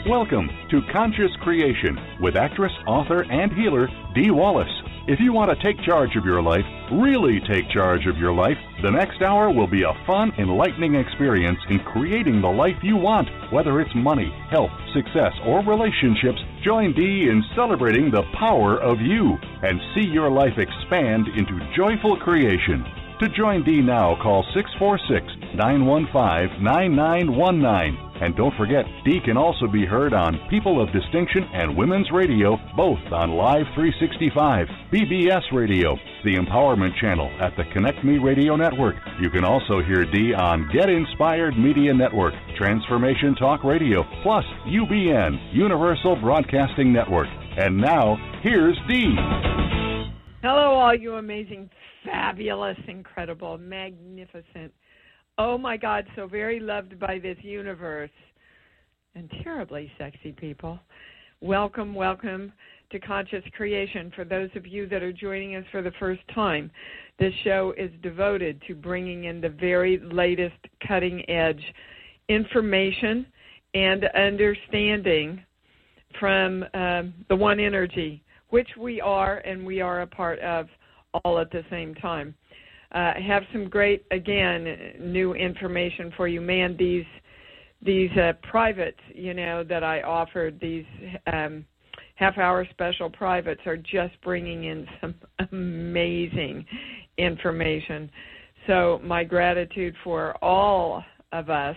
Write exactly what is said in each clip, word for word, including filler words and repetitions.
Welcome to Conscious Creation with actress, author, and healer Dee Wallace. If you want to take charge of your life, really take charge of your life, the next hour will be a fun, enlightening experience in creating the life you want. Whether it's money, health, success, or relationships, join Dee in celebrating the power of you and see your life expand into joyful creation. To join Dee now, call six four six, nine one five, nine nine one nine. And don't forget, Dee can also be heard on People of Distinction and Women's Radio, both on Live three sixty-five, B B S Radio, the Empowerment Channel at the Connect Me Radio Network. You can also hear Dee on Get Inspired Media Network, Transformation Talk Radio, plus U B N, Universal Broadcasting Network. And now, here's Dee. Hello, all you amazing, fabulous, incredible, magnificent, oh my God, so very loved by this universe, and terribly sexy people. Welcome, welcome to Conscious Creation. For those of you that are joining us for the first time, this show is devoted to bringing in the very latest cutting-edge information and understanding from um, the One Energy, which we are and we are a part of all at the same time. Uh, have some great, again, new information for you. Man, these these uh, privates, you know, that I offered, these um, half-hour special privates are just bringing in some amazing information. So my gratitude for all of us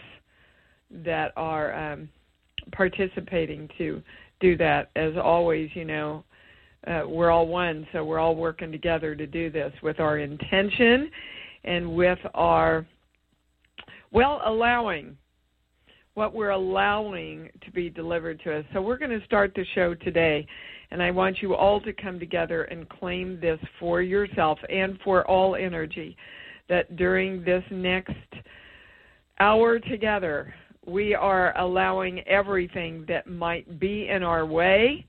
that are um, participating to do that. As always, you know, Uh, we're all one, so we're all working together to do this with our intention and with our, well, allowing, what we're allowing to be delivered to us. So we're going to start the show today, and I want you all to come together and claim this for yourself and for all energy, that during this next hour together, we are allowing everything that might be in our way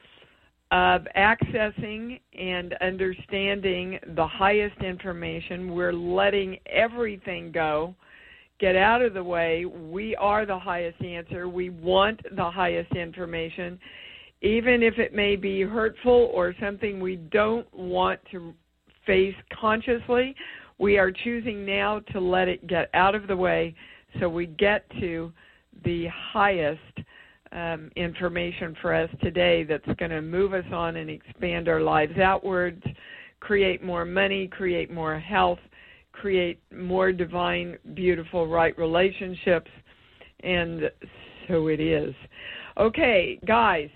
of accessing and understanding the highest information. We're letting everything go, get out of the way. We are the highest answer. We want the highest information, even if it may be hurtful or something we don't want to face consciously. We are choosing now to let it get out of the way so we get to the highest Um, information for us today that's going to move us on and expand our lives outwards, create more money, create more health, create more divine, beautiful, right relationships, and so it is. Okay, guys,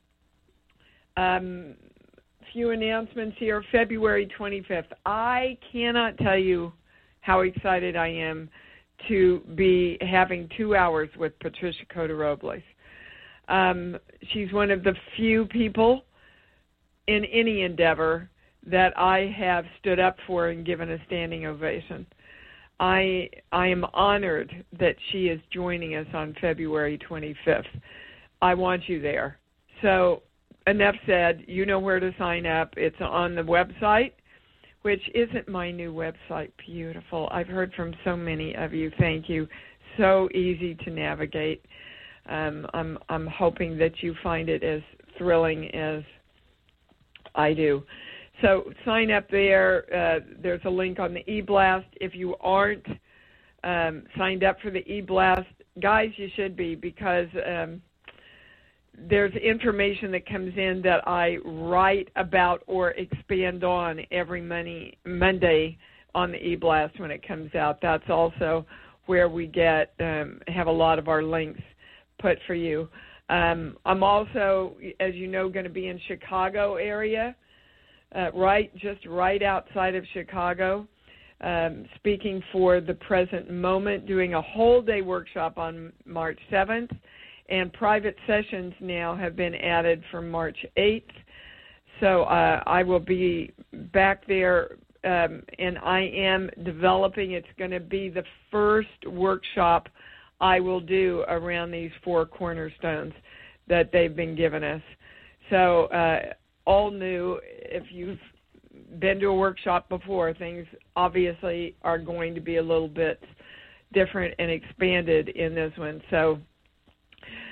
um, few announcements here. February twenty-fifth. I cannot tell you how excited I am to be having two hours with Patricia Cota Robles. Um, she's one of the few people in any endeavor that I have stood up for and given a standing ovation. I I am honored that she is joining us on February twenty-fifth. I want you there. So enough said. You know where to sign up. It's on the website, which isn't my new website beautiful? I've heard from so many of you. Thank you. So easy to navigate. Um, I'm I'm hoping that you find it as thrilling as I do. So sign up there. Uh, there's a link on the e-blast. If you aren't um, signed up for the e-blast, guys, you should be, because um, there's information that comes in that I write about or expand on every Monday, Monday on the e-blast when it comes out. That's also where we get um, have a lot of our links put for you. Um, I'm also, as you know, going to be in Chicago area, uh, right, just right outside of Chicago, um, speaking for the present moment, doing a whole day workshop on March seventh, and private sessions now have been added for March eighth. So uh, I will be back there, um, and I am developing. It's going to be the first workshop I will do around these four cornerstones that they've been giving us. So uh, all new. If you've been to a workshop before, things obviously are going to be a little bit different and expanded in this one. So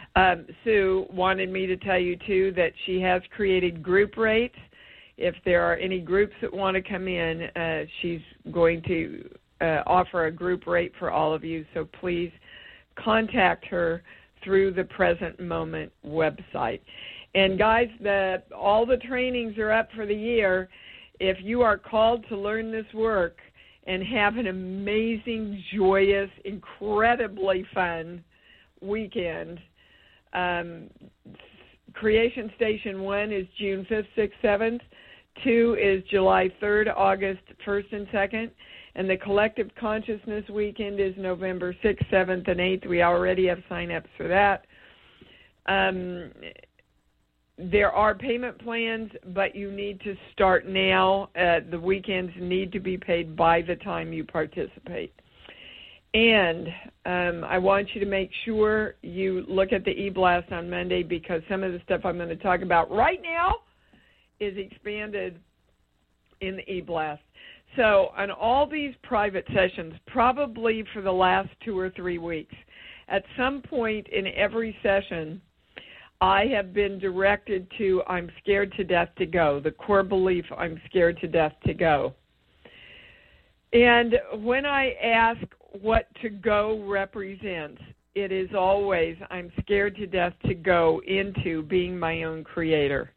Um, Sue wanted me to tell you, too, that she has created group rates. If there are any groups that want to come in, uh, she's going to uh, offer a group rate for all of you. So please contact her through the Present Moment website. And, guys, the, all the trainings are up for the year. If you are called to learn this work and have an amazing, joyous, incredibly fun weekend, um, Creation Station one is June fifth, sixth, seventh. two is July third, August first and second. And the Collective Consciousness Weekend is November sixth, seventh, and eighth. We already have sign-ups for that. Um, there are payment plans, but you need to start now. Uh, the weekends need to be paid by the time you participate. And um, I want you to make sure you look at the e-blast on Monday, because some of the stuff I'm going to talk about right now is expanded in the e-blast. So on all these private sessions, probably for the last two or three weeks, at some point in every session, I have been directed to I'm scared to death to go, the core belief I'm scared to death to go. And when I ask what to go represents, it is always I'm scared to death to go into being my own creator.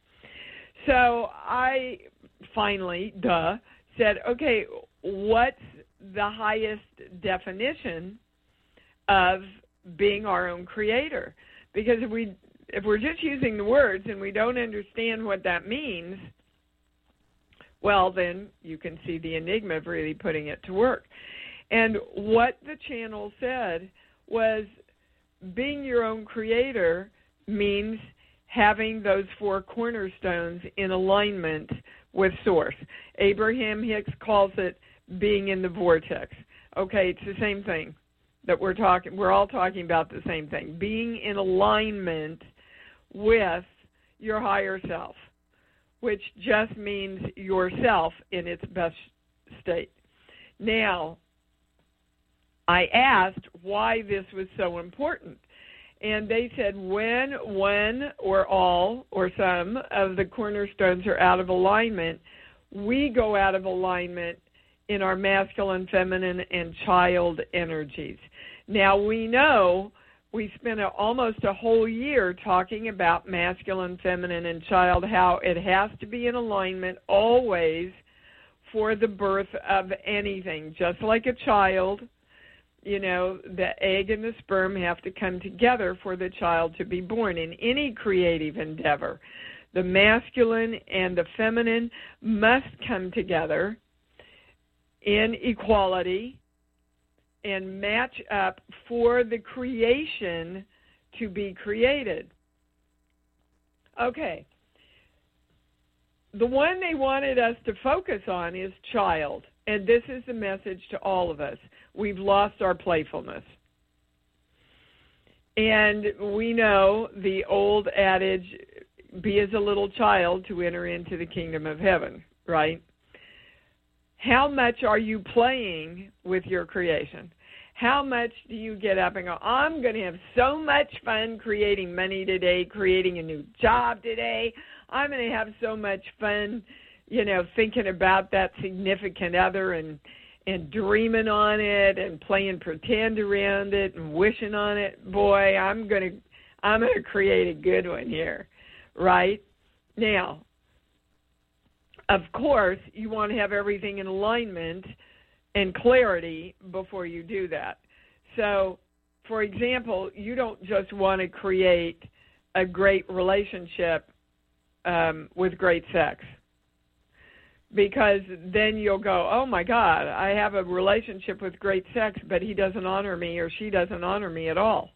So I finally, duh, said, okay, what's the highest definition of being our own creator? Because if we if we're just using the words and we don't understand what that means, well, then you can see the enigma of really putting it to work. And what the channel said was being your own creator means having those four cornerstones in alignment with Source. Abraham Hicks calls it being in the vortex. Okay, it's the same thing that we're talking. We're all talking about the same thing. Being in alignment with your higher self, which just means yourself in its best state. Now, I asked why this was so important. And they said when one or all or some of the cornerstones are out of alignment, we go out of alignment in our masculine, feminine, and child energies. Now, we know we spent a, almost a whole year talking about masculine, feminine, and child, how it has to be in alignment always for the birth of anything. Just like a child, you know, the egg and the sperm have to come together for the child to be born. In any creative endeavor, the masculine and the feminine must come together in equality and match up for the creation to be created. Okay. The one they wanted us to focus on is child, and this is the message to all of us. We've lost our playfulness. And we know the old adage, be as a little child to enter into the kingdom of heaven, right? How much are you playing with your creation? How much do you get up and go, I'm going to have so much fun creating money today, creating a new job today. I'm going to have so much fun, you know, thinking about that significant other and and dreaming on it and playing pretend around it and wishing on it. Boy, I'm going to I'm going to create a good one here, right? Now, of course, you want to have everything in alignment and clarity before you do that. So, for example, you don't just want to create a great relationship um, with great sex, because then you'll go, oh, my God, I have a relationship with great sex, but he doesn't honor me or she doesn't honor me at all.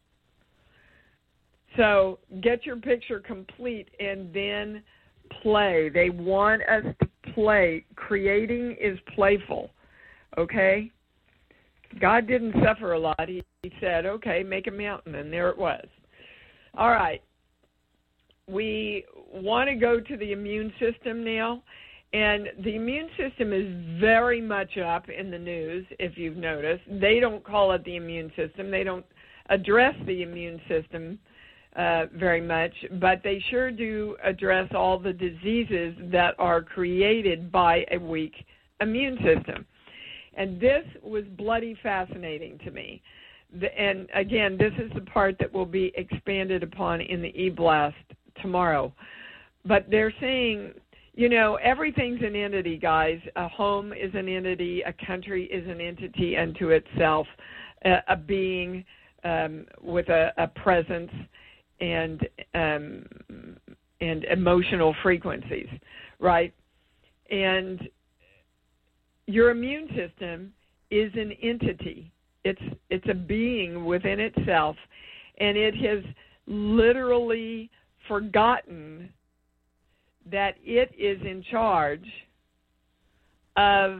So get your picture complete and then play. They want us to play. Creating is playful, okay? God didn't suffer a lot. He, he said, okay, make a mountain, and there it was. All right. We want to go to the immune system now, and the immune system is very much up in the news, if you've noticed. They don't call it the immune system. They don't address the immune system uh, very much, but they sure do address all the diseases that are created by a weak immune system. And this was bloody fascinating to me. The, and again, this is the part that will be expanded upon in the e-blast tomorrow. But they're saying, you know, everything's an entity, guys. A home is an entity. A country is an entity unto itself, a, a being um, with a, a presence and um, and emotional frequencies, right? And your immune system is an entity. It's it's a being within itself, and it has literally forgotten that it is in charge of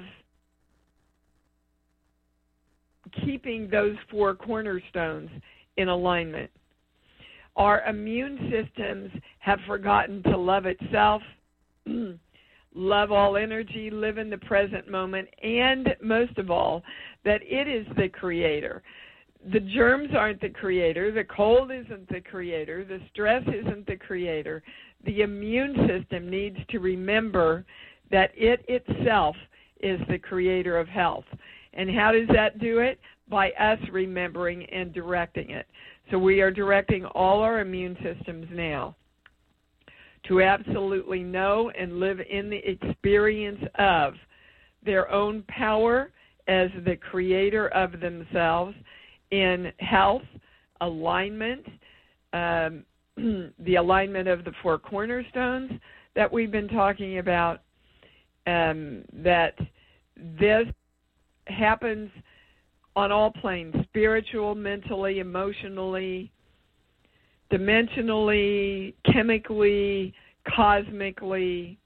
keeping those four cornerstones in alignment. Our immune systems have forgotten to love itself, love all energy, live in the present moment, and most of all, that it is the creator. The germs aren't the creator. The cold isn't the creator. The stress isn't the creator. The immune system needs to remember that it itself is the creator of health. And how does that do it? By us remembering and directing it. So we are directing all our immune systems now to absolutely know and live in the experience of their own power as the creator of themselves in health, alignment, um, the alignment of the four cornerstones that we've been talking about, um, that this happens on all planes, spiritual, mentally, emotionally, dimensionally, chemically, cosmically,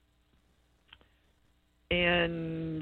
and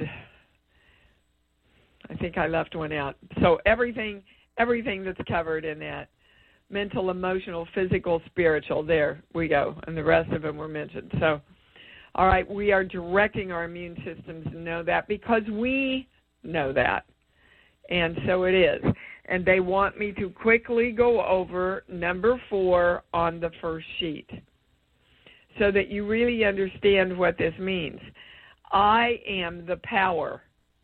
I think I left one out. So everything everything that's covered in that, mental, emotional, physical, spiritual, there we go, and the rest of them were mentioned. So, all right, we are directing our immune systems to know that because we know that. And so it is. And they want me to quickly go over number four on the first sheet so that you really understand what this means. I am the power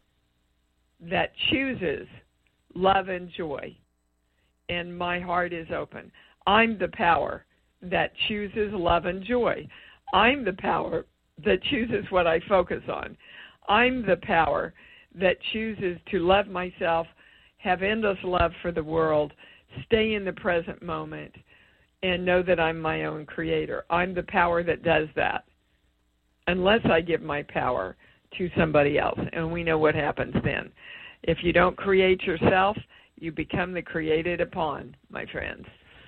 that chooses love and joy, and my heart is open. I'm the power that chooses love and joy. I'm the power that chooses what I focus on. I'm the power that chooses to love myself, have endless love for the world, stay in the present moment, and know that I'm my own creator. I'm the power that does that, unless I give my power to somebody else. And we know what happens then. If you don't create yourself, you become the created upon, my friends.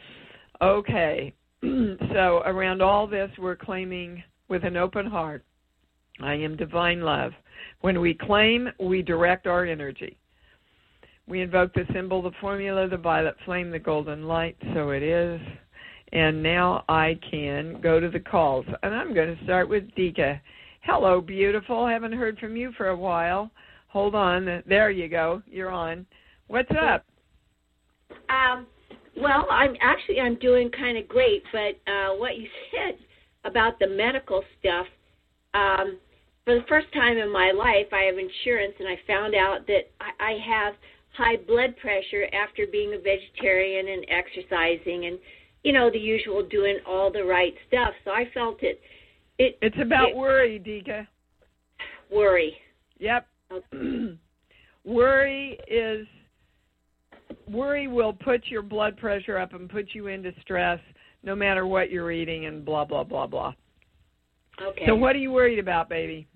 Okay, so around all this, we're claiming with an open heart, I am divine love. When we claim, we direct our energy. We invoke the symbol, the formula, the violet flame, the golden light, so it is. And now I can go to the calls. And I'm going to start with Dika. Hello, beautiful. Haven't heard from you for a while. Hold on. There you go. You're on. What's up? Um, well, I'm actually I'm doing kind of great, but uh, what you said about the medical stuff, um, for the first time in my life, I have insurance, and I found out that I, I have high blood pressure after being a vegetarian and exercising and, you know, the usual doing all the right stuff. So I felt it. it it's about it, worry, Dika. Worry. Yep. Okay. Worry is, worry will put your blood pressure up and put you into stress no matter what you're eating and blah, blah, blah, blah. Okay. So what are you worried about, baby?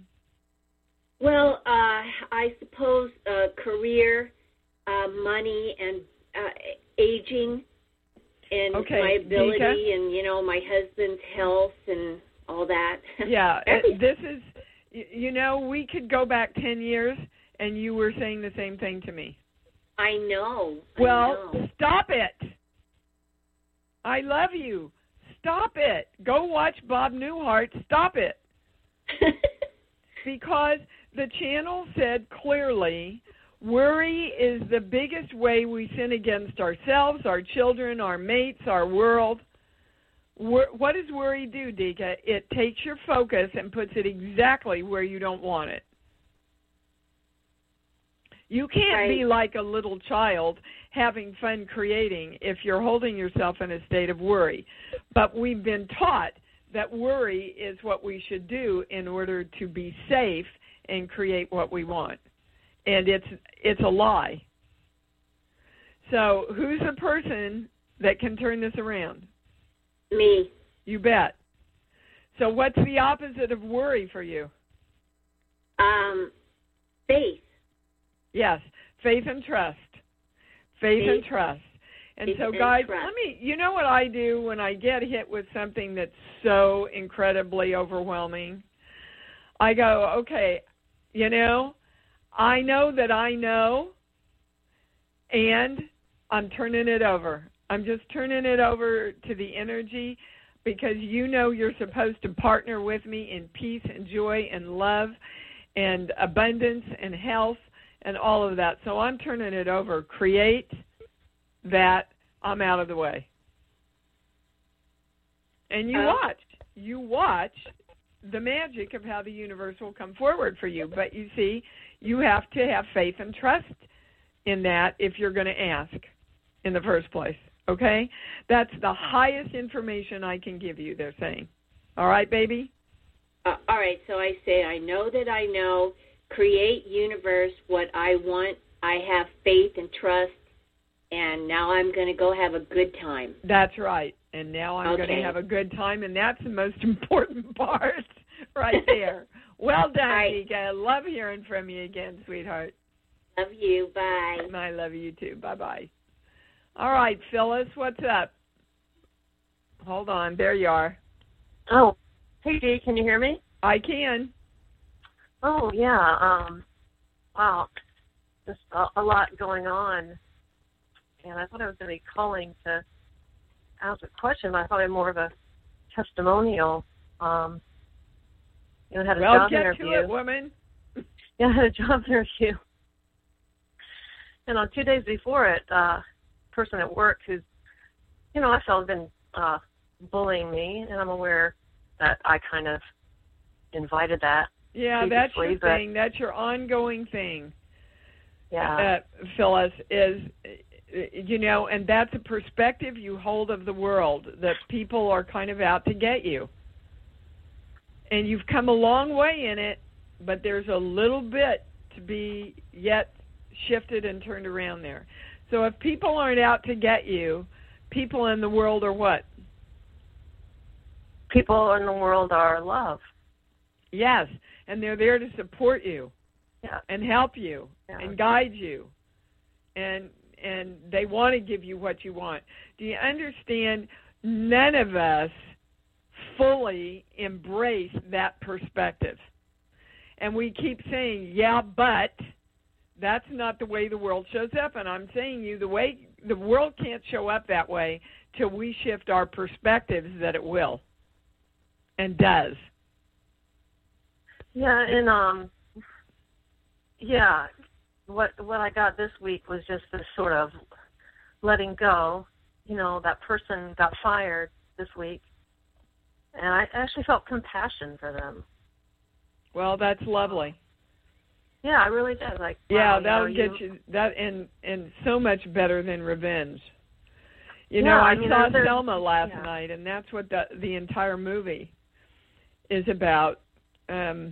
Well, uh, I suppose uh, career, uh, money, and uh, aging, and okay. my ability, Dika? and, you know, my husband's health and all that. Yeah, it, this is, you know, we could go back ten years, and you were saying the same thing to me. I know. I well, know. Stop it. I love you. Stop it. Go watch Bob Newhart. Stop it. Because the channel said clearly, Worry is the biggest way we sin against ourselves, our children, our mates, our world. What does worry do, Dika? It takes your focus and puts it exactly where you don't want it. You can't right. be like a little child having fun creating if you're holding yourself in a state of worry. But we've been taught that worry is what we should do in order to be safe and create what we want. And it's it's a lie. So who's the person that can turn this around? Me. You bet. So what's the opposite of worry for you? Um, faith. Yes, faith and trust. Faith, faith. and trust. And faith so, and guys, trust. let me, you know what I do when I get hit with something that's so incredibly overwhelming? I go, okay, you know, I know that I know, and I'm turning it over. I'm just turning it over to the energy because you know you're supposed to partner with me in peace and joy and love and abundance and health and all of that. So I'm turning it over. Create that. I'm out of the way. And you uh, watch. You watch the magic of how the universe will come forward for you. But you see, you have to have faith and trust in that if you're going to ask in the first place. Okay? That's the highest information I can give you, they're saying. All right, baby? Uh, all right, so I say, I know that I know, create universe what I want, I have faith and trust, and now I'm going to go have a good time. That's right. And now I'm okay. going to have a good time, and that's the most important part right there. Well done, right. Dika. I love hearing from you again, sweetheart. Love you. Bye. I love you, too. Bye-bye. All right, Phyllis, what's up? Hold on. There you are. Oh, hey, Dee, can you hear me? I can. Oh, yeah. Um, wow. Just a, a lot going on. And I thought I was going to be calling to ask a question. I thought it was more of a testimonial. Um, you know, I had a well, job get interview. to it, woman. Yeah, I had a job interview. And on two days before it, uh, person at work who's, you know, I felt had been uh, bullying me, and I'm aware that I kind of invited that. Yeah, that's your thing. That's your ongoing thing. Yeah. Uh, Phyllis, is, you know, and that's a perspective you hold of the world, that people are kind of out to get you. And you've come a long way in it, but there's a little bit to be yet shifted and turned around there. So if people aren't out to get you, people in the world are what? People in the world are love. Yes, and they're there to support you. Yeah. And help you yeah. and guide you. And and they want to give you what you want. Do you understand? None of us fully embrace that perspective. And we keep saying, yeah, but that's not the way the world shows up. And I'm saying you, the way the world can't show up that way till we shift our perspectives that it will and does. Yeah, and um, yeah, what what I got this week was just this sort of letting go. You know, that person got fired this week, and I actually felt compassion for them. Well, that's lovely. Yeah, I really did. Like, yeah, wow, that'll you know, get you, you that, and and so much better than revenge. You yeah, know, I, I mean, saw there, Selma last yeah. night, and that's what the the entire movie is about. Um,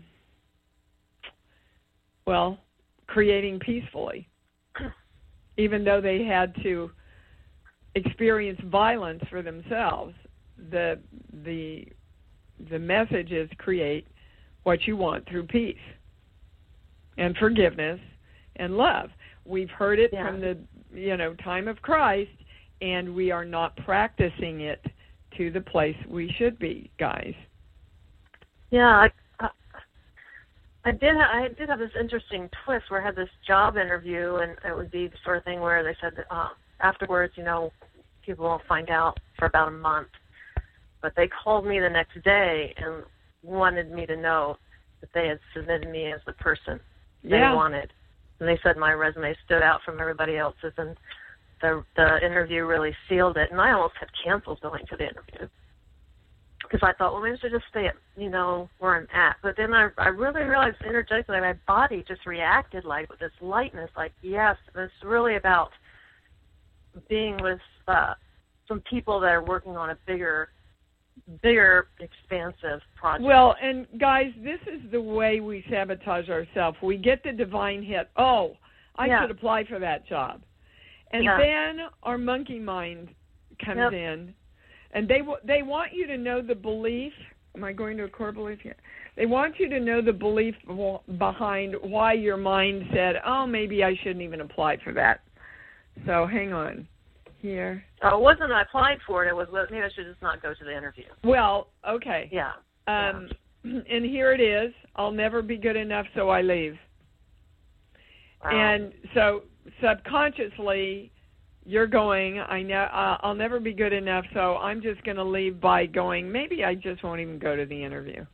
well, creating peacefully, even though they had to experience violence for themselves. The the the message is create what you want through peace and forgiveness and love. We've heard it yeah. from the you know time of Christ, and we are not practicing it to the place we should be, guys. Yeah, I, I, I did. Ha- I did have this interesting twist where I had this job interview, and it would be the sort of thing where they said that, uh, afterwards, you know, people won't find out for about a month. But they called me the next day and wanted me to know that they had submitted me as the person they yeah. wanted. and they said my resume stood out from everybody else's, and the the interview really sealed it. And I almost had canceled going to the interview because I thought, well, maybe I should just stay at, you know, where I'm at. But then I I really realized energetically my body just reacted like with this lightness, like, yes, it's really about being with uh, some people that are working on a bigger, bigger, expansive project. Well, and guys, this is the way we sabotage ourselves. We get the divine hit. Oh, I yeah. should apply for that job. And yeah. then our monkey mind comes yep. in, and they they want you to know the belief. Am I going to a core belief here? They want you to know the belief behind why your mind said, oh, maybe I shouldn't even apply for that. So hang on here. Oh, it wasn't I applied for it. It was maybe I should just not go to the interview. Well, okay. Yeah. Um, yeah. And here it is. I'll never be good enough, so I leave. Wow. And so subconsciously, you're going, I know, uh, I'll never be good enough, so I'm just going to leave by going, maybe I just won't even go to the interview.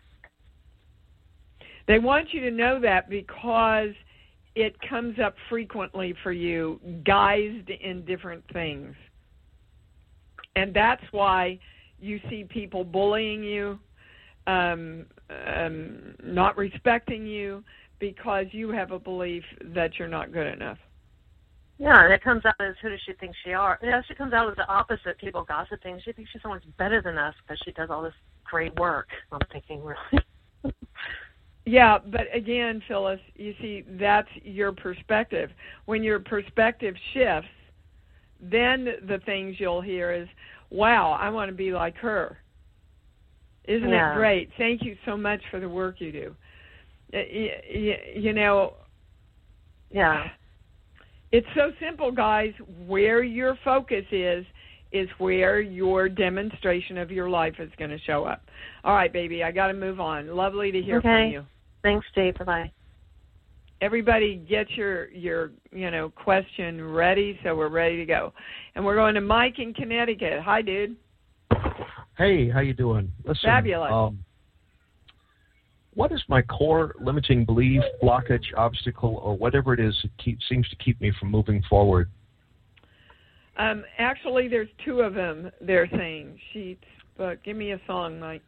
They want you to know that because it comes up frequently for you, guised in different things. And that's why you see people bullying you, um, um, not respecting you, because you have a belief that you're not good enough. Yeah, and it comes out as who does she think she are? Yeah, she comes out as the opposite. People gossiping. She thinks she's so much better than us because she does all this great work. I'm thinking, really? Yeah, but again, Phyllis, you see, that's your perspective. When your perspective shifts, then the things you'll hear is, wow, I want to be like her. Isn't yeah. it great? Thank you so much for the work you do. You, you know, yeah, it's so simple, guys. Where your focus is, is where your demonstration of your life is going to show up. All right, baby, I got to move on. Lovely to hear okay. from you. Thanks, Dave. Bye-bye. Everybody get your, your, you know, question ready, so we're ready to go. And we're going to Mike in Connecticut. Hi, dude. Hey, how you doing? Listen, Fabulous. Um, what is my core limiting belief, blockage, obstacle, or whatever it is that keep, seems to keep me from moving forward? Um, actually, there's two of them, they're saying. Sheets, but give me a song, Mike.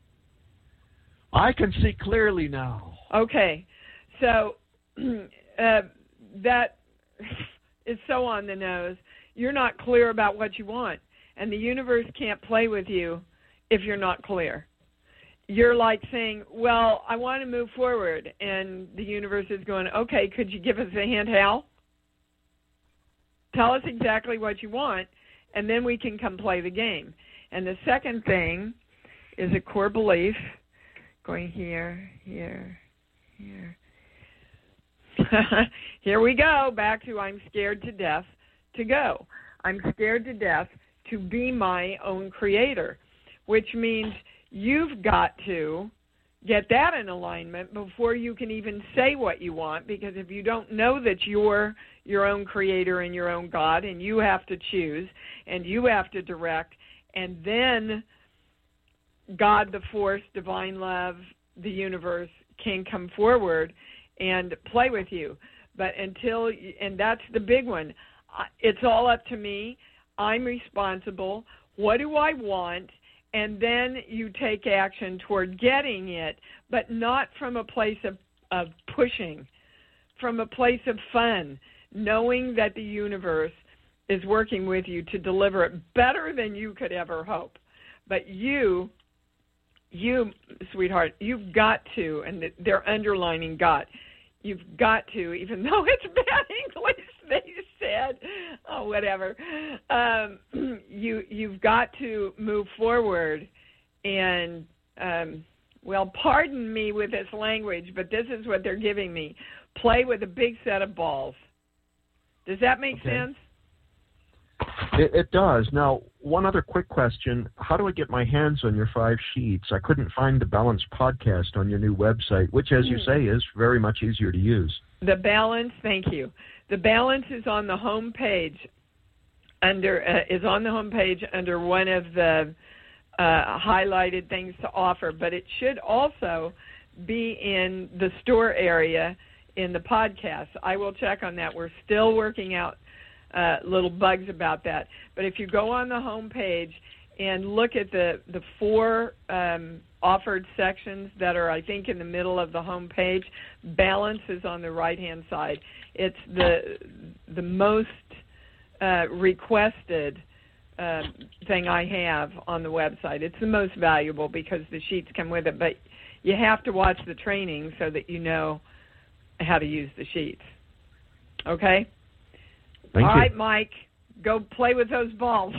I can see clearly now. Okay. So uh, that is so on the nose. You're not clear about what you want, and the universe can't play with you if you're not clear. You're like saying, well, I want to move forward, and the universe is going, okay, could you give us a hint how? Tell us exactly what you want, and then we can come play the game. And the second thing is a core belief, going here, here, here. Here we go, back to I'm scared to death to go. I'm scared to death to be my own creator, which means you've got to get that in alignment before you can even say what you want, because if you don't know that you're your own creator and your own God, and you have to choose, and you have to direct, and then God, the force, divine love, the universe can come forward and play with you. But until, and that's the big one, it's all up to me. I'm responsible. What do I want? And then you take action toward getting it, but not from a place of, of pushing, from a place of fun, knowing that the universe is working with you to deliver it better than you could ever hope. But you, you, sweetheart, you've got to, and they're underlining got, you've got to, even though it's bad English, they said, oh, whatever, um, you, you've got to move forward and, um, well, pardon me with this language, but this is what they're giving me. Play with a big set of balls. Does that make okay. sense? It, it does. Now, one other quick question. How do I get my hands on your five sheets? I couldn't find the Balance podcast on your new website, which, as you say, is very much easier to use. The Balance, thank you. The Balance is on the home page under uh, is on the home page under one of the uh, highlighted things to offer, but it should also be in the store area in the podcast. I will check on that. We're still working out uh, little bugs about that. But if you go on the home page and look at the, the four um, offered sections that are, I think, in the middle of the home page, balance is on the right-hand side. It's the the most uh, requested uh, thing I have on the website. It's the most valuable because the sheets come with it, but you have to watch the training so that you know how to use the sheets. Okay? Thank All you. right, Mike, go play with those balls.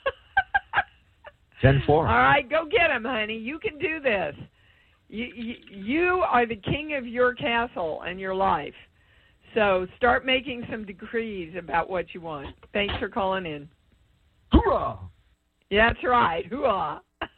ten four. All right, go get them, honey. You can do this. You, you, you are the king of your castle and your life. So start making some decrees about what you want. Thanks for calling in. Hoorah! Yeah, that's right. Hoorah.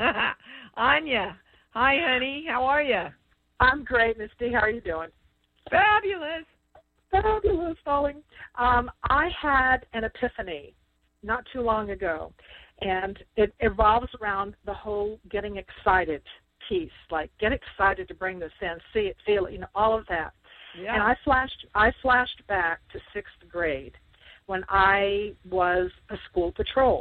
Anya. Hi, honey. How are you? I'm great, Misty. How are you doing? Fabulous. Fabulous, darling. Um, I had an epiphany not too long ago, and it revolves around the whole getting excited piece, like get excited to bring this in, see it, feel it, you know, all of that. Yeah. And I flashed, I flashed back to sixth grade when I was a school patrol.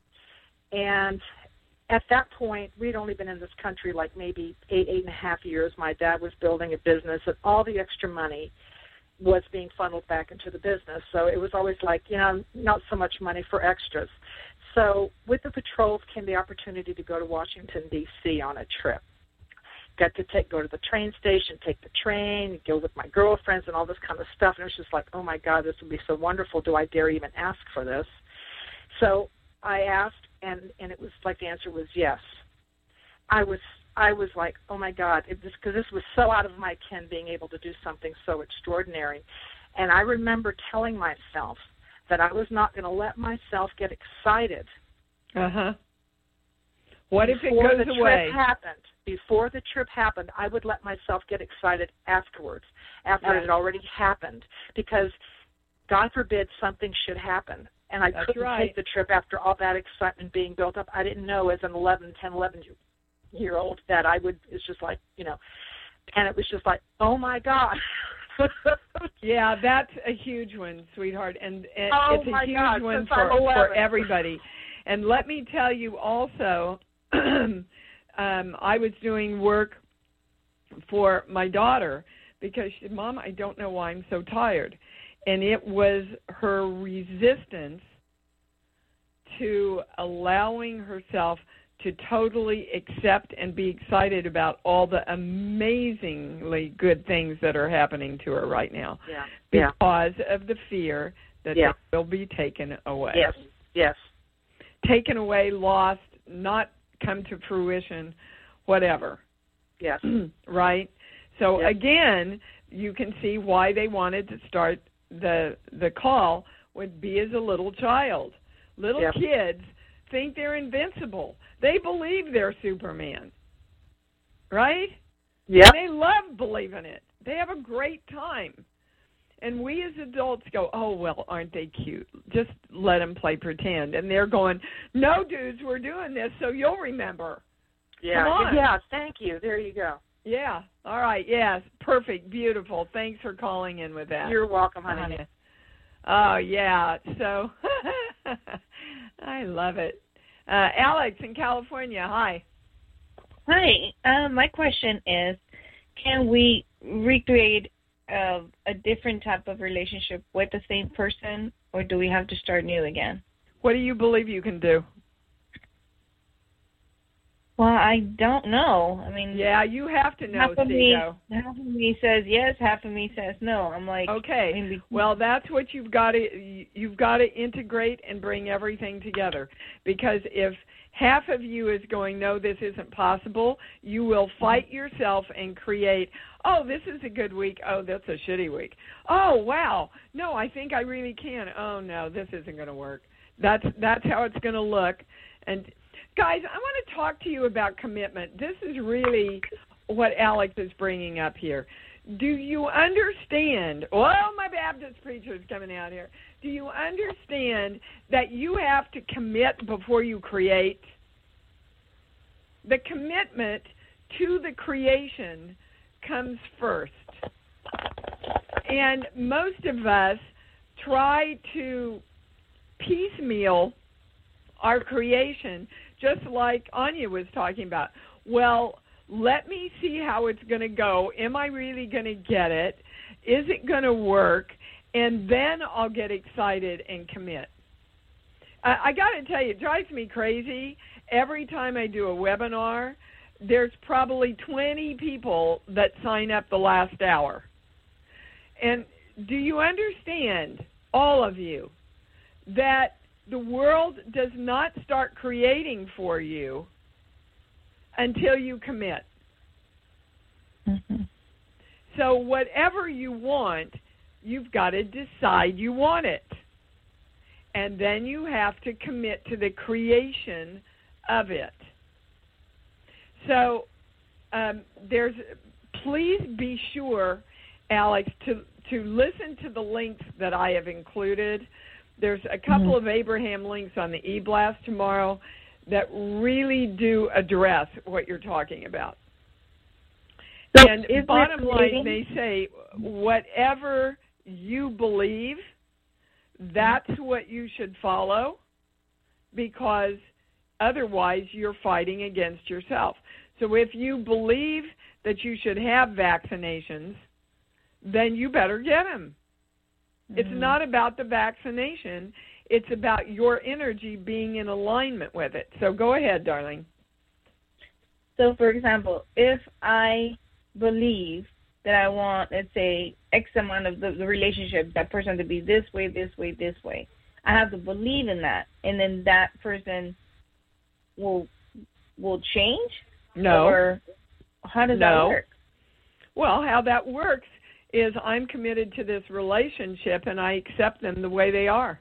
And at that point, we'd only been in this country like maybe eight, eight and a half years. My dad was building a business, and all the extra money was being funneled back into the business. So it was always like, you know, not so much money for extras. So with the patrols came the opportunity to go to Washington, D C on a trip. Got to take go to the train station, take the train, go with my girlfriends and all this kind of stuff. And it was just like, oh, my God, this would be so wonderful. Do I dare even ask for this? So I asked, and, and it was like the answer was yes. I was I was like, oh, my God, because this was so out of my ken, being able to do something so extraordinary. And I remember telling myself that I was not going to let myself get excited. Uh-huh. What if it Before goes the away? trip happened, before the trip happened, I would let myself get excited afterwards, after Right. it had already happened, because God forbid something should happen. And I That's couldn't right. take the trip after all that excitement being built up. I didn't know as an eleven, ten, eleven-year-old that I would, it's just like, you know, and it was just like, oh, my God. Yeah, that's a huge one, sweetheart, and, and Oh, it's a my huge God, one since for, I'm for eleven. everybody. And let me tell you also, um, I was doing work for my daughter because she said, Mom, I don't know why I'm so tired. And it was her resistance to allowing herself to totally accept and be excited about all the amazingly good things that are happening to her right now. Yeah. Yeah. Because of the fear that Yeah. they will be taken away. Yes. Yes. Taken away, lost, not come to fruition, whatever. Yes. Right? So Yep. again, you can see why they wanted to start the the call with be as a little child. Little Yep. kids think they're invincible. They believe they're Superman. Right? Yep. And they love believing it. They have a great time. And we as adults go, oh, well, aren't they cute? Just let them play pretend. And they're going, no, dudes, we're doing this, so you'll remember. Yeah. Come on. Yeah. Thank you. There you go. Yeah. All right. Yes. Perfect. Beautiful. Thanks for calling in with that. You're welcome, honey. Oh, yeah. So I love it. Uh, Alex in California. Hi. Hi. Uh, my question is, can we recreate uh, a different type of relationship with the same person, or do we have to start new again? What do you believe you can do? Well, I don't know. I mean, Yeah, you have to know, half of me, Seago. half of me says yes, half of me says no. I'm like, Okay. I mean, Well, that's what you've got to you've got to integrate and bring everything together. Because if half of you is going, no, this isn't possible, you will fight yourself and create, oh, this is a good week. Oh, that's a shitty week. Oh, wow. No, I think I really can. Oh, no, this isn't going to work. That's that's how it's going to look. And guys, I want to talk to you about commitment. This is really what Alex is bringing up here. Do you understand? Well, my Baptist preacher is coming out here. Do you understand that you have to commit before you create? The commitment to the creation comes first. And most of us try to piecemeal our creation, just like Anya was talking about. Well, let me see how it's going to go. Am I really going to get it? Is it going to work? And then I'll get excited and commit. I, I got to tell you, it drives me crazy. Every time I do a webinar, there's probably twenty people that sign up the last hour. And do you understand, all of you, that the world does not start creating for you until you commit? Mm-hmm. So whatever you want, you've got to decide you want it. And then you have to commit to the creation of it. So um, there's, please be sure, Alex, to, to listen to the links that I have included. There's a couple mm-hmm. of Abraham links on the e-blast tomorrow that really do address what you're talking about. So and bottom line, they say, whatever you believe, that's what you should follow, because otherwise you're fighting against yourself. So if you believe that you should have vaccinations, then you better get them. Mm-hmm. It's not about the vaccination. It's about your energy being in alignment with it. So go ahead, darling. So, for example, if I believe that I want, let's say, X amount of the, the relationship, that person to be this way, this way, this way, I have to believe in that, and then that person will will change? No. Or how does no. that work? Well, how that works is I'm committed to this relationship, and I accept them the way they are.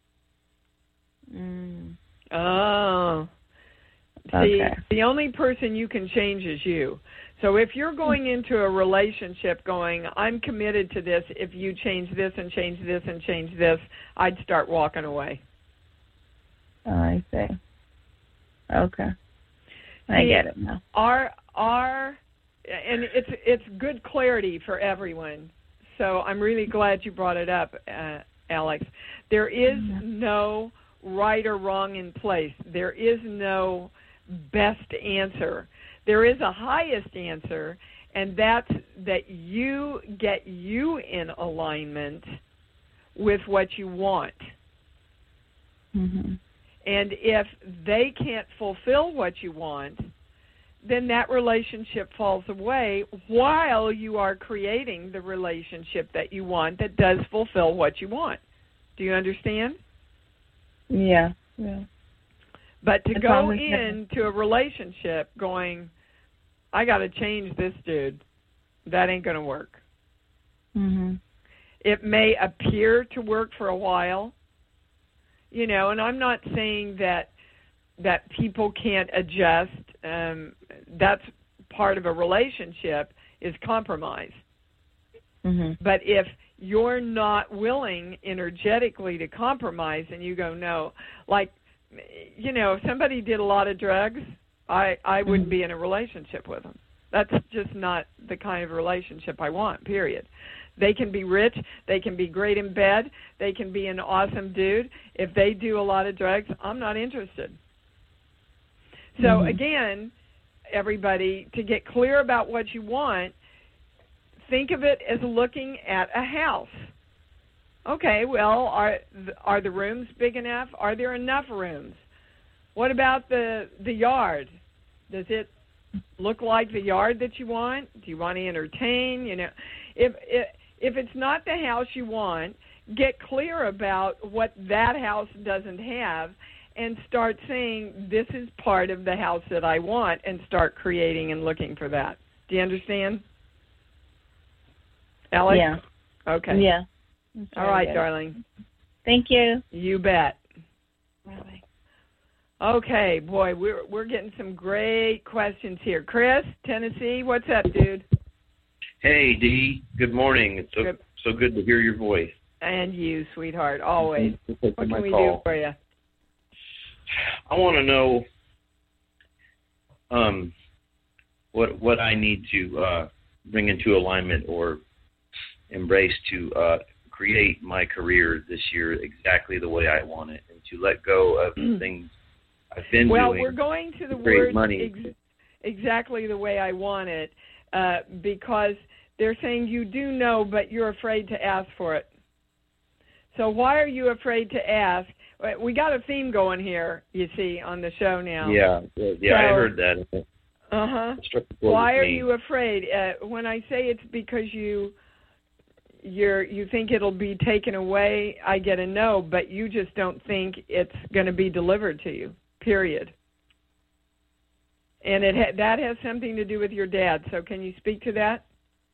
Mm. Oh. Okay. See, the only person you can change is you. So if you're going into a relationship going, I'm committed to this, if you change this and change this and change this, I'd start walking away. Oh, I see. Okay. I See, get it now. Our, our, and it's it's good clarity for everyone. So I'm really glad you brought it up, uh, Alex. There is mm-hmm. no right or wrong in place. There is no best answer. There is a highest answer, and that's that you get you in alignment with what you want. Mm-hmm. And if they can't fulfill what you want, then that relationship falls away while you are creating the relationship that you want that does fulfill what you want. Do you understand? Yeah. Yeah. But to the go into a relationship going, I got to change this dude, that ain't going to work. Mm-hmm. It may appear to work for a while, you know, and I'm not saying that that people can't adjust. Um, that's part of a relationship is compromise. Mm-hmm. But if you're not willing energetically to compromise and you go, no, like, you know, if somebody did a lot of drugs, I, I wouldn't mm-hmm. be in a relationship with them. That's just not the kind of relationship I want, period. They can be rich. They can be great in bed. They can be an awesome dude. If they do a lot of drugs, I'm not interested. So, mm-hmm. again, everybody, to get clear about what you want, think of it as looking at a house. Okay, well, are are the rooms big enough? Are there enough rooms? What about the the yard? Does it look like the yard that you want? Do you want to entertain? You know, if if, if it's not the house you want, get clear about what that house doesn't have and start saying, this is part of the house that I want, and start creating and looking for that. Do you understand? Alex? Yeah. Okay. Yeah. All right, good. darling. Thank you. You bet. Bye-bye. Okay, boy, we're we're getting some great questions here. Chris, Tennessee, what's up, dude? Hey, Dee. Good morning. It's so good. so good to hear your voice. And you, sweetheart, always. What can we call. do for you? I want to know um, what what I need to uh, bring into alignment or embraced to uh, create my career this year exactly the way I want it, and to let go of the things I've been well, doing. Well, we're going to the to create word money. Ex- exactly the way I want it, uh, because they're saying you do know, but you're afraid to ask for it. So why are you afraid to ask? We got a theme going here, you see, on the show now. Yeah, yeah, yeah so, I heard that. Uh-huh. Why are you afraid? Uh, when I say it's because you you're, you think it'll be taken away, I get a no, but you just don't think it's going to be delivered to you, period. And it ha- that has something to do with your dad, so can you speak to that?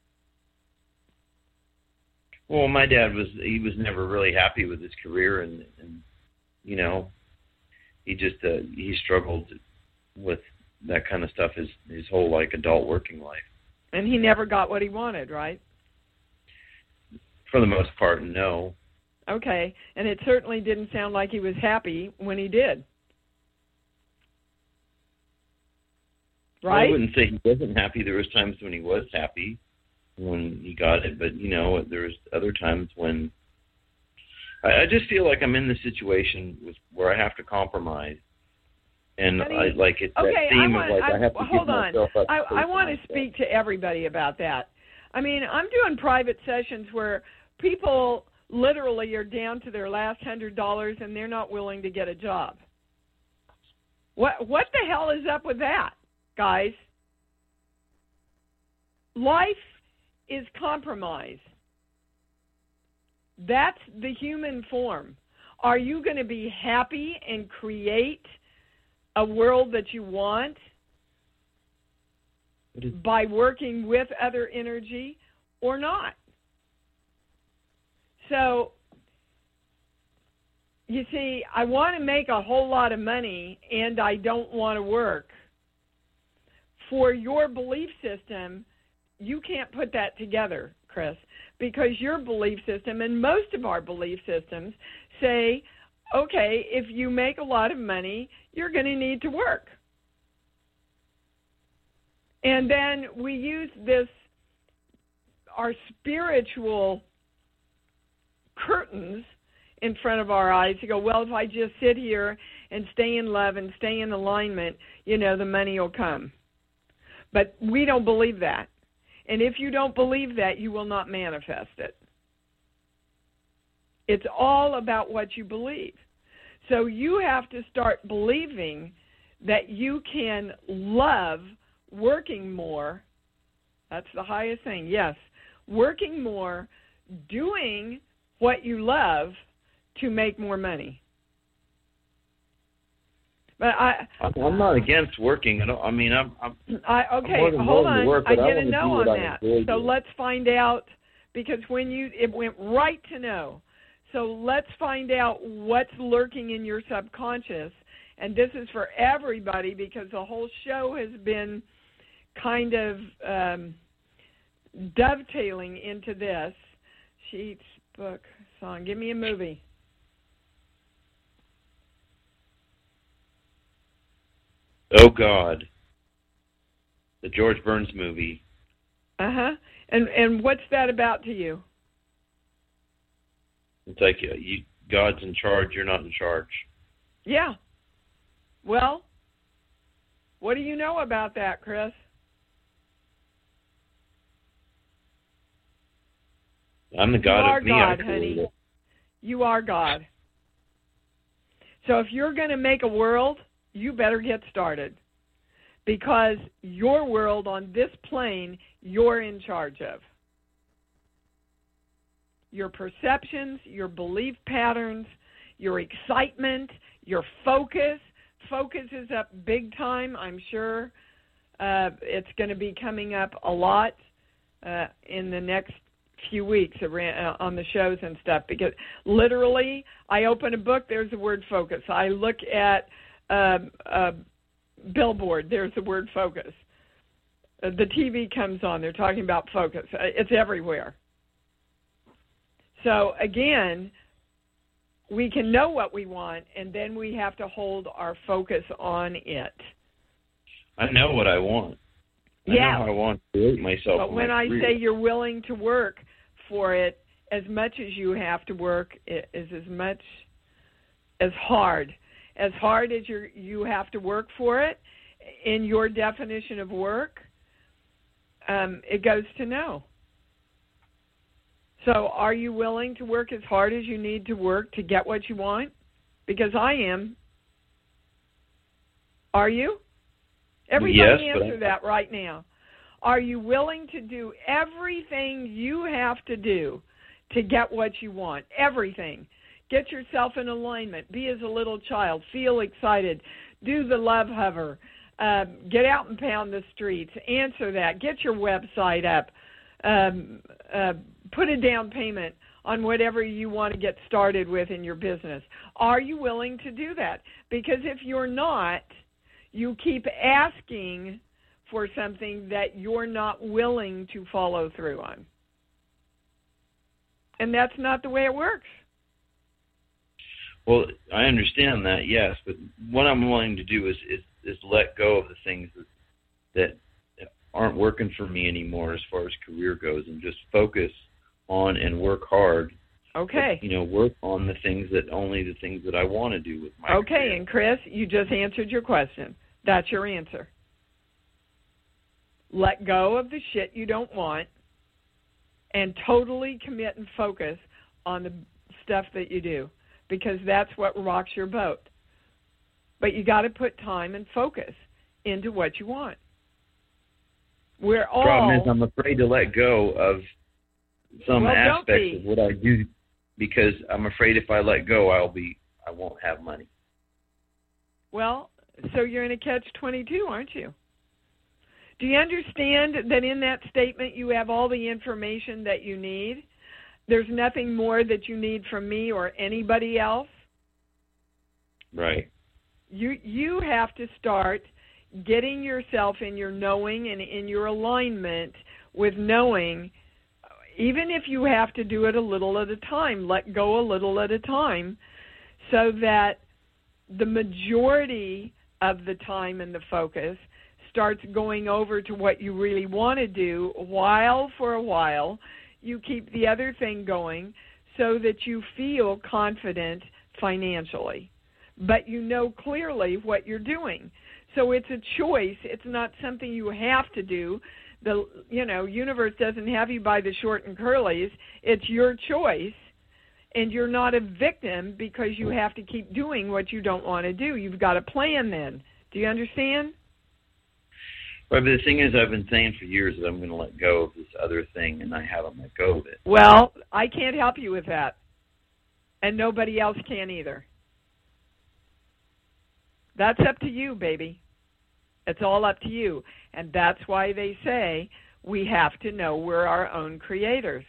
Well, my dad was, he was never really happy with his career, and, and you know, he just, uh, he struggled with that kind of stuff his, his whole, like, adult working life. And he never got what he wanted, right? For the most part, no. Okay, and it certainly didn't sound like he was happy when he did. Right? Well, I wouldn't say he wasn't happy. There was times when he was happy when he got it, but, you know, there's other times when I, I just feel like I'm in the situation with, where I have to compromise. And Honey, I like it. That okay, theme I want, of like I, I have to hold give on. myself up. I, I want to speak to everybody about that. I mean, I'm doing private sessions where people literally are down to their last hundred dollars and they're not willing to get a job. What what the hell is up with that, guys? Life is compromise. That's the human form. Are you going to be happy and create a world that you want by working with other energy or not? So, you see, I want to make a whole lot of money and I don't want to work. For your belief system, you can't put that together, Chris, because your belief system and most of our belief systems say, okay, if you make a lot of money, you're going to need to work. And then we use this, our spiritual curtains in front of our eyes to go, well, if I just sit here and stay in love and stay in alignment, you know, the money will come. But we don't believe that. And if you don't believe that, you will not manifest it. It's all about what you believe. So you have to start believing that you can love working more. That's the highest thing. Yes, working more, doing what you love to make more money. But I, I'm not against working. I don't. I mean, I'm. I'm I, okay, I'm hold on. work, I get I a no on that. So doing. let's find out, because when you it went right to no. So let's find out what's lurking in your subconscious. And this is for everybody because the whole show has been kind of um, dovetailing into this. Sheets, book, song. Give me a movie. Oh, God. The George Burns movie. Uh-huh. And and what's that about to you? It's like uh, you, God's in charge, you're not in charge. Yeah. Well, what do you know about that, Chris? I'm the God you are of me. God, I honey. it. You are God. So if you're going to make a world, you better get started. Because your world on this plane, you're in charge of. Your perceptions, your belief patterns, your excitement, your focus. Focus is up big time, I'm sure. Uh, it's going to be coming up a lot uh, in the next few weeks around, uh, on the shows and stuff. Because literally, I open a book, there's the word focus. I look at uh, a billboard, there's the word focus. Uh, the T V comes on, they're talking about focus. Uh, it's everywhere. So, again, we can know what we want, and then we have to hold our focus on it. I know what I want. I yeah. know how I want to create myself. But when I career. say you're willing to work for it as much as you have to work is as much as hard. As hard as you you have to work for it, in your definition of work, um, it goes to no. So are you willing to work as hard as you need to work to get what you want? Because I am. Are you? Everybody yes, answer that right now. Are you willing to do everything you have to do to get what you want? Everything. Get yourself in alignment. Be as a little child. Feel excited. Do the love hover. Uh, get out and pound the streets. Answer that. Get your website up. Um, uh, put a down payment on whatever you want to get started with in your business. Are you willing to do that? Because if you're not, you keep asking for something that you're not willing to follow through on. And that's not the way it works. Well, I understand that, yes, but what I'm willing to do is, is, is let go of the things that, that aren't working for me anymore as far as career goes, and just focus on and work hard. Okay. But, you know, work on the things that only the things that I want to do with my Okay, career. And Chris, you just answered your question. That's your answer. Let go of the shit you don't want and totally commit and focus on the stuff that you do, because that's what rocks your boat. But you got to put time and focus into what you want. We're all... Problem is, I'm afraid to let go of some well, aspects of what I do, because I'm afraid if I let go, I'll be, I won't have money. Well, so you're in a catch twenty-two, aren't you? Do you understand that in that statement you have all the information that you need? There's nothing more that you need from me or anybody else? Right. You you have to start getting yourself in your knowing and in your alignment with knowing, even if you have to do it a little at a time, let go a little at a time, so that the majority of the time and the focus starts going over to what you really want to do, while for a while you keep the other thing going so that you feel confident financially. But you know clearly what you're doing. So it's a choice. It's not something you have to do. The you know, universe doesn't have you by the short and curlies. It's your choice, and you're not a victim because you have to keep doing what you don't want to do. You've got a plan then. Do you understand? But the thing is, I've been saying for years that I'm going to let go of this other thing, and I haven't let go of it. Well, I can't help you with that, and nobody else can either. That's up to you, baby. It's all up to you. And that's why they say we have to know we're our own creators.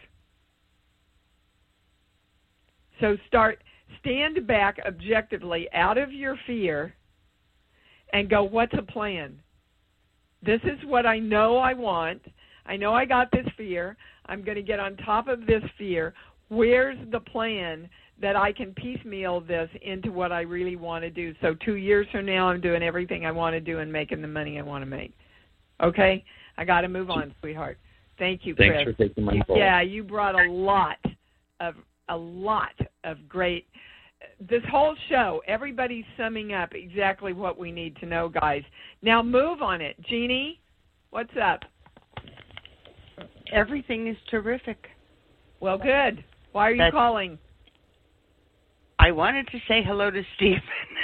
So start, stand back objectively out of your fear and go, what's a plan? This is what I know I want. I know I got this fear. I'm going to get on top of this fear. Where's the plan that I can piecemeal this into what I really want to do? So two years from now, I'm doing everything I want to do and making the money I want to make. Okay? I got to move on, sweetheart. Thank you, Chris. Thanks for taking my call. Yeah, you brought a lot of a lot of great. This whole show, everybody's summing up exactly what we need to know, guys. Now move on it. Jeannie, what's up? Everything is terrific. Well, good. Why are you That's, calling? I wanted to say hello to Stephen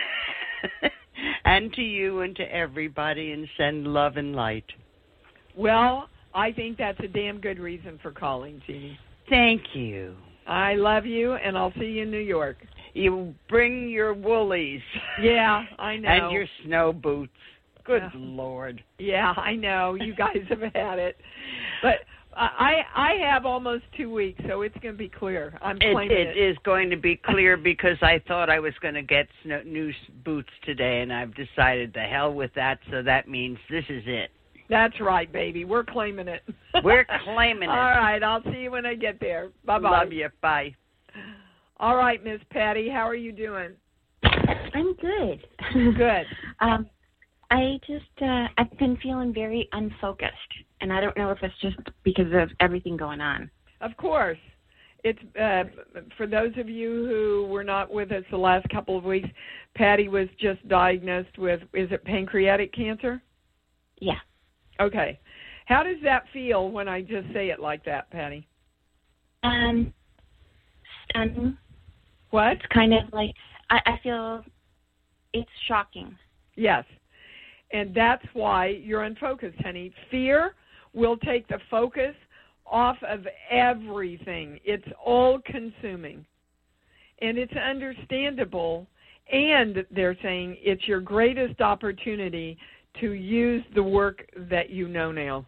and to you and to everybody and send love and light. Well, I think that's a damn good reason for calling, Jeannie. Thank you. I love you, and I'll see you in New York. You bring your woolies. Yeah, I know. And your snow boots. Good Yeah. Lord. Yeah, I know. You guys have had it. But I I have almost two weeks, so it's going to be clear. I'm It, claiming it it. is going to be clear because I thought I was going to get snow, new boots today, and I've decided the hell with that, so that means this is it. That's right, baby. We're claiming it. We're claiming it. All right. I'll see you when I get there. Bye-bye. Love you. Bye. All right, Miss Patty. How are you doing? I'm good. Good. um, I just, uh, I've been feeling very unfocused, and I don't know if it's just because of everything going on. Of course. It's uh, for those of you who were not with us the last couple of weeks, Patty was just diagnosed with, is it pancreatic cancer? Yeah. Okay. How does that feel when I just say it like that, Patty? Um, stunning. What? It's kind of like, I, I feel it's shocking. Yes. And that's why you're unfocused, honey. Fear will take the focus off of everything. It's all-consuming. And it's understandable, and they're saying it's your greatest opportunity to use the work that you know now.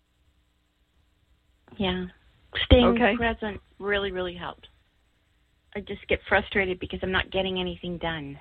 Yeah. Staying okay. present really, really helped. I just get frustrated because I'm not getting anything done.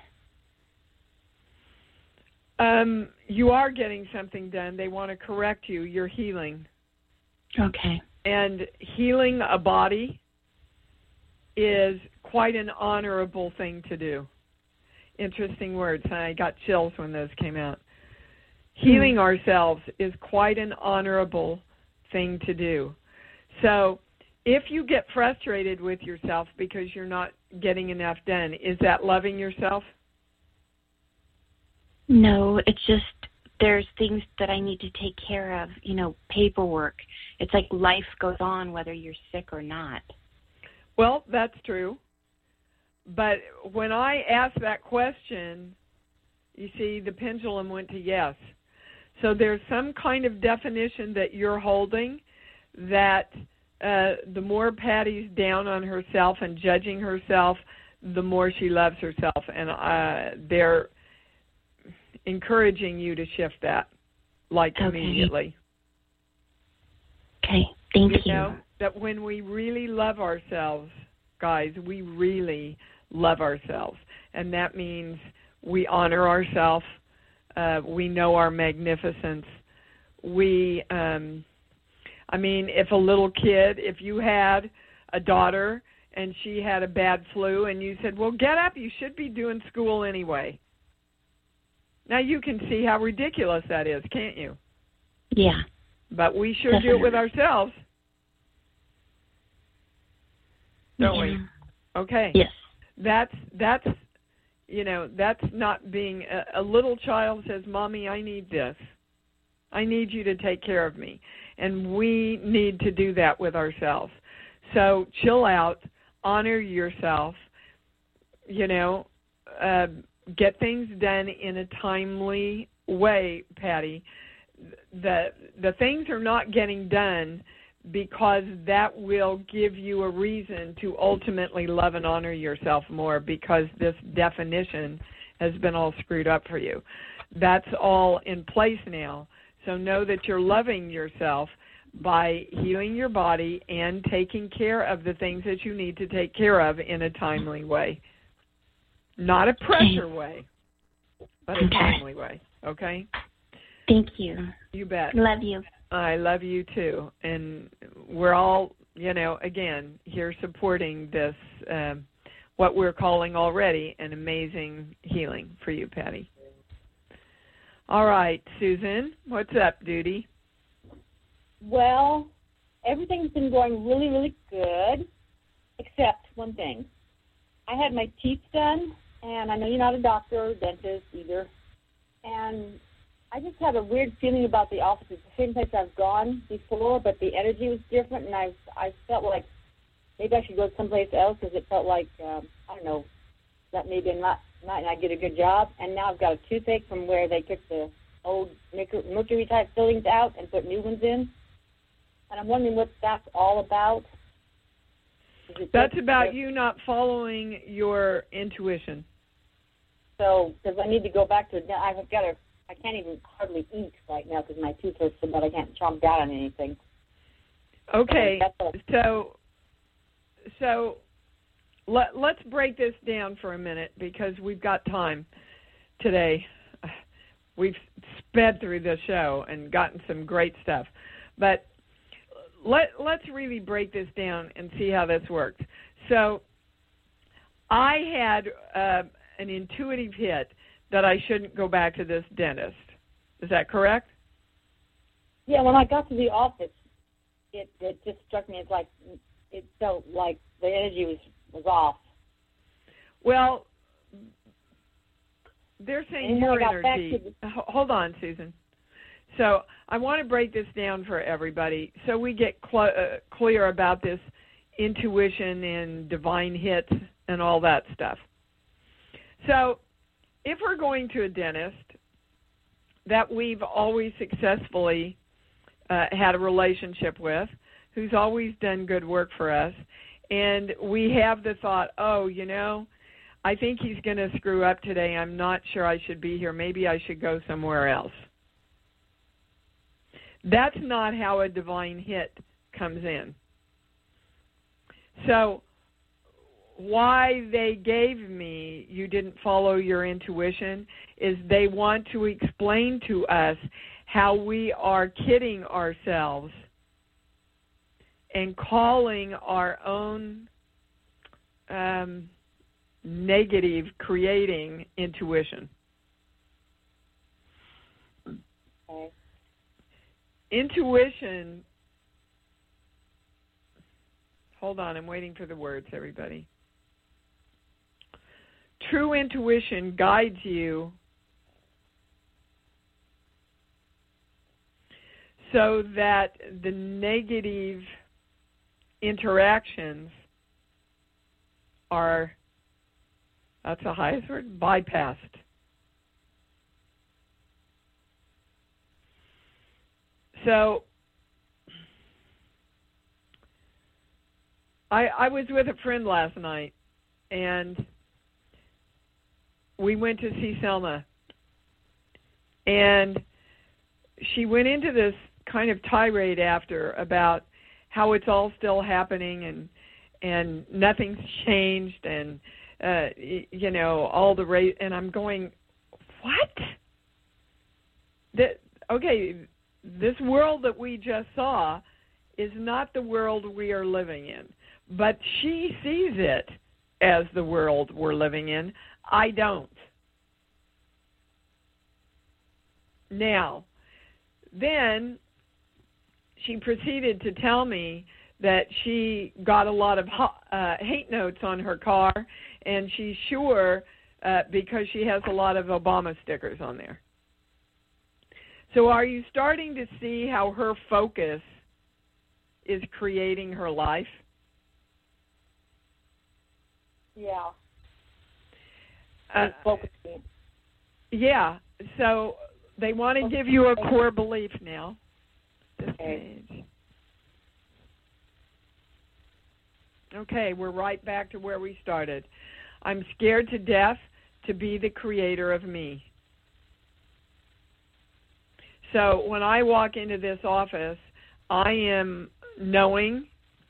Um, you are getting something done. They want to correct you. You're healing. Okay. And healing a body is quite an honorable thing to do. Interesting words. I got chills when those came out. Healing mm. ourselves is quite an honorable thing to do. So if you get frustrated with yourself because you're not getting enough done, is that loving yourself? No, it's just there's things that I need to take care of, you know, paperwork. It's like life goes on whether you're sick or not. Well, that's true. But when I asked that question, you see, the pendulum went to yes. So there's some kind of definition that you're holding that uh, the more Patty's down on herself and judging herself, the more she loves herself. And uh, they're encouraging you to shift that, like, okay. immediately. Okay, thank you. You know, that when we really love ourselves, guys, we really love ourselves. And that means we honor ourselves. Uh, we know our magnificence. We, um, I mean, if a little kid, if you had a daughter and she had a bad flu and you said, well, get up, you should be doing school anyway. Now you can see how ridiculous that is, can't you? Yeah. But we sure Definitely. do it with ourselves. Don't yeah. we? Okay. Yes. That's, that's, you know, that's not being, a, a little child says, Mommy, I need this. I need you to take care of me. And we need to do that with ourselves. So chill out, honor yourself, you know, uh, get things done in a timely way, Patty. The, the things are not getting done because that will give you a reason to ultimately love and honor yourself more, because this definition has been all screwed up for you. That's all in place now. So know that you're loving yourself by healing your body and taking care of the things that you need to take care of in a timely way. Not a pressure way, but a okay. timely way. Okay? Thank you. You bet. Love you. I love you too. And we're all, you know, again, here supporting this, um, what we're calling already an amazing healing for you, Patty. All right, Susan, what's up, duty? Well, everything's been going really, really good, except one thing. I had my teeth done, and I know you're not a doctor or a dentist either, and I just had a weird feeling about the office. It's the same place I've gone before, but the energy was different, and I I felt like maybe I should go someplace else because it felt like, um, I don't know, that maybe I'm not, not, not get a good job. And now I've got a toothache from where they took the old mercury-type fillings out and put new ones in. And I'm wondering what that's all about. That's about you not following your intuition. So, because I need to go back to it. I've got to, I can't even hardly eat right now because my tooth hurts so bad I can't chomp down on anything. Okay, so so let, let's break this down for a minute because we've got time today. We've sped through the show and gotten some great stuff. But let, let's really break this down and see how this works. So I had uh, an intuitive hit that I shouldn't go back to this dentist. Is that correct? Yeah, when I got to the office, it, it just struck me as like it felt like the energy was was off. Well, they're saying And your when I got back energy. to the- H- Hold on, Susan. So I want to break this down for everybody so we get cl- uh, clear about this intuition and divine hits and all that stuff. So if we're going to a dentist that we've always successfully uh, had a relationship with, who's always done good work for us, and we have the thought, oh, you know, I think he's going to screw up today. I'm not sure I should be here. Maybe I should go somewhere else. That's not how a divine hit comes in. So why they gave me you didn't follow your intuition is they want to explain to us how we are kidding ourselves and calling our own um, negative creating intuition. Okay. Intuition, hold on, I'm waiting for the words, everybody. True intuition guides you so that the negative interactions are, that's the highest word, bypassed. So I, I was with a friend last night, and we went to see Selma. And she went into this kind of tirade after about how it's all still happening and and nothing's changed and, uh, you know, all the rate. And I'm going, what? The, okay, this world that we just saw is not the world we are living in. But she sees it as the world we're living in. I don't. Now, then she proceeded to tell me that she got a lot of uh, hate notes on her car, and she's sure uh, because she has a lot of Obama stickers on there. So are you starting to see how her focus is creating her life? Yeah. Uh, focusing. Yeah. So they want to give you a core belief now. This Okay. page. Okay, we're right back to where we started. I'm scared to death to be the creator of me. So when I walk into this office, I am knowing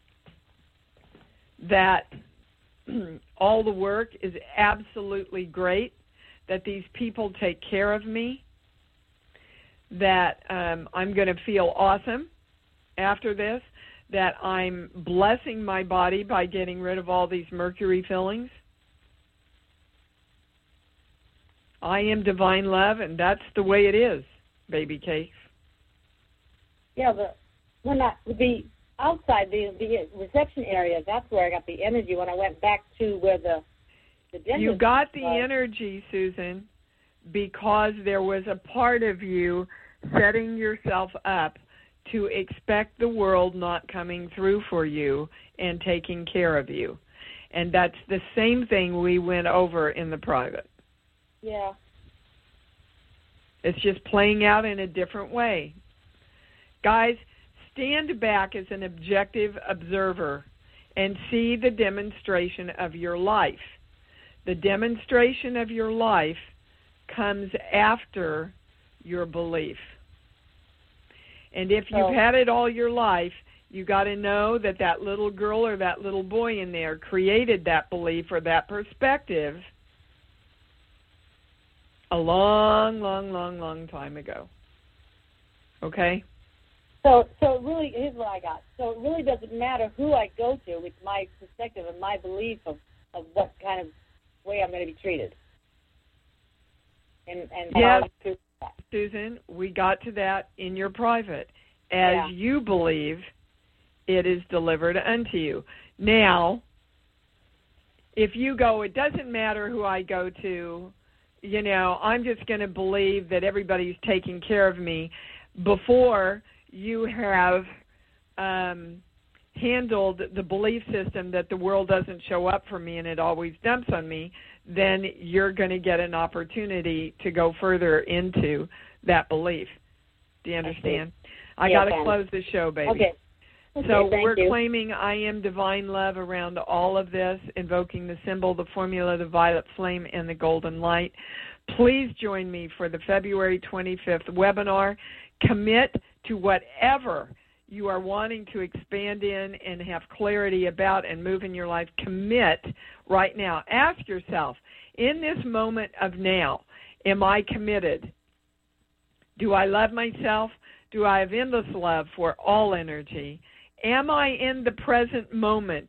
that all the work is absolutely great, that these people take care of me, that um, I'm going to feel awesome after this, that I'm blessing my body by getting rid of all these mercury fillings. I am divine love, and that's the way it is, baby cakes. Yeah, the when I the outside the the reception area, that's where I got the energy when I went back to where the the dentist You got the was. energy, Susan, because there was a part of you setting yourself up to expect the world not coming through for you and taking care of you. And that's the same thing we went over in the private. Yeah. It's just playing out in a different way. Guys, stand back as an objective observer and see the demonstration of your life. The demonstration of your life comes after your belief. And if you've had it all your life, you got to know that that little girl or that little boy in there created that belief or that perspective a long, long, long, long time ago. Okay? So, so it really, here's what I got. So it really doesn't matter who I go to with my perspective and my belief of, of what kind of way I'm going to be treated. And, and yes, how to Susan, we got to that in your private. As yeah. you believe, it is delivered unto you. Now, if you go, it doesn't matter who I go to, you know, I'm just going to believe that everybody's taking care of me before you have um, handled the belief system that the world doesn't show up for me and it always dumps on me, then you're going to get an opportunity to go further into that belief. Do you understand? I, I yeah, got to close the show, baby. Okay. Okay, so thank we're you. claiming I am divine love around all of this, invoking the symbol, the formula, the violet flame, and the golden light. Please join me for the February twenty-fifth webinar. Commit to whatever you are wanting to expand in and have clarity about and move in your life. Commit right now. Ask yourself, in this moment of now, am I committed? Do I love myself? Do I have endless love for all energy? Am I in the present moment?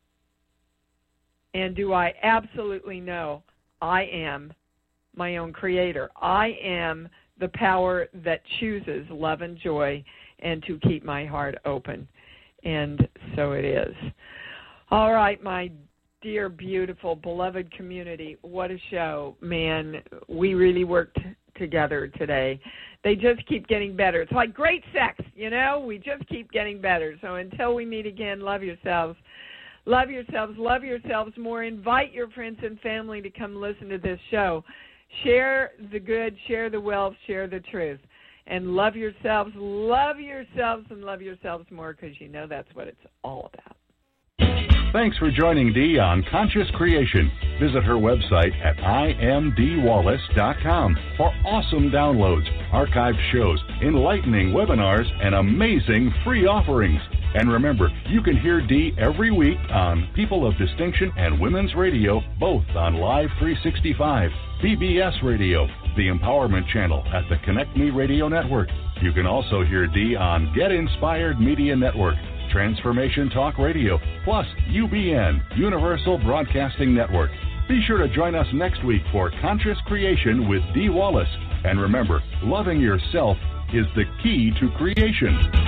And do I absolutely know I am my own creator? I am the power that chooses love and joy and to keep my heart open. And so it is. All right, my dear, beautiful, beloved community, what a show. Man, we really worked together today. They just keep getting better. It's like great sex, you know? We just keep getting better. So until we meet again, love yourselves. Love yourselves. Love yourselves more. Invite your friends and family to come listen to this show. Share the good, share the wealth, share the truth. And love yourselves. Love yourselves and love yourselves more, because you know that's what it's all about. Thanks for joining Dee on Conscious Creation. Visit her website at I am Dee Wallace dot com for awesome downloads, archived shows, enlightening webinars, and amazing free offerings. And remember, you can hear Dee every week on People of Distinction and Women's Radio, both on Live three sixty-five, B B S Radio, the Empowerment Channel at the Connect Me Radio Network. You can also hear Dee on Get Inspired Media Network, Transformation Talk Radio, plus U B N, Universal Broadcasting Network. Be sure to join us next week for Conscious Creation with Dee Wallace. And remember, loving yourself is the key to creation.